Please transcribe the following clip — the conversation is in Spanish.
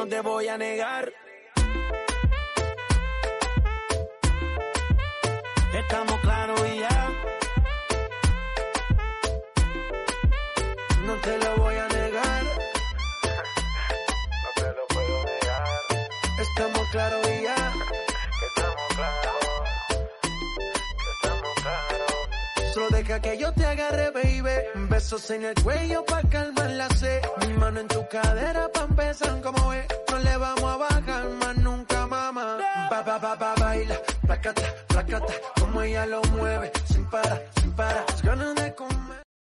te voy a negar. Estamos claros y ya. No te lo voy a negar. No te lo puedo negar. Estamos claros y ya. Estamos claros. Estamos claros. Solo deja que yo te agarre, baby. Besos en el cuello pa' calmar la sed. Mi mano en tu cadera pa' empezar como es. No le vamos a bajar más nunca, mamá. Baila, placata, placata. Como ella lo mueve, sin parar, sin parar. Las ganas de